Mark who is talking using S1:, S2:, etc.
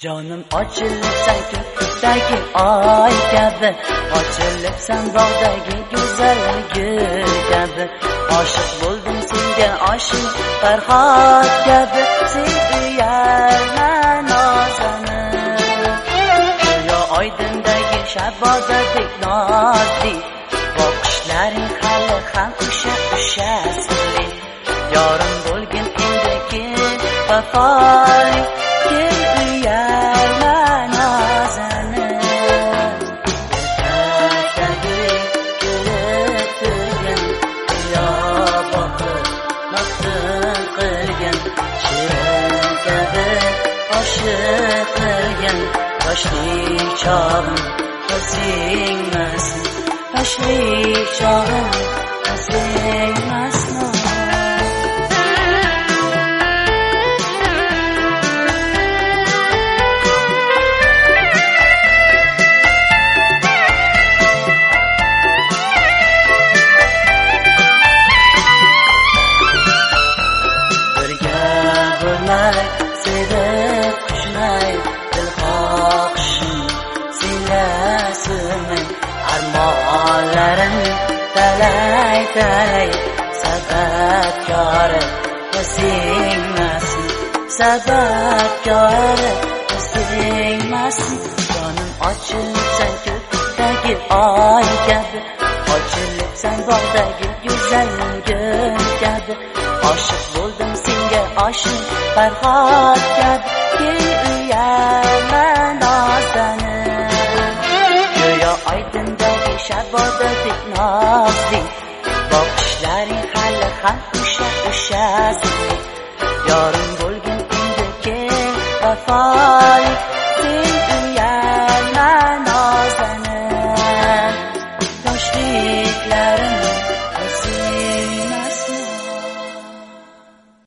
S1: Canım ochilibsan ko'kdagi oy kabi, ochilibsan bog'dagi go'zal gul kabi. Oshiq bo'ldim senga, oshiq Farhod kabi. Sen uyalma nozanim, go'yo oydindagi shabodadek nozli. Boqishlaring hali ham o'sha sirli. Yorim bo'lgin endiki vafoli. Yoshli chog'im o'zingmasin, yoshli chog'im o'zingmasin. Birga bo'lmay, sevib qushmay, armonlarim talay sababkori o'zingmasin, sababkori o'zingmasin. Jonim ochilibsan ko'kdagi oy kabi, ochilibsan bog'dagi go'zal gul kabi. Oshiq bo'ldim senga, oshiq Farhod kabi. Kel uyalma nozanim, go'yo oydindagi shabodadek nozli. Boqishlaring hali ham o'sha sirli. Yorim bo'lgin endi kel vafoli.